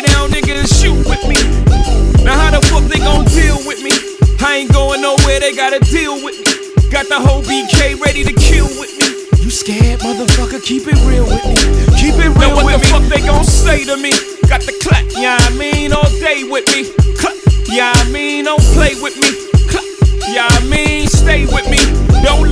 down, nigga, and shoot with me. Now how the fuck they gon' deal with me? I ain't going nowhere, they gotta deal with me. Got the whole BK ready to kill with me. You scared, motherfucker, keep it real with me. Keep it real with me. What the fuck they gon' say to me? Got the clap, yeah I mean, all day with me. Clap, yeah I mean, don't play with me. Clap, yeah I mean, stay with me. Don't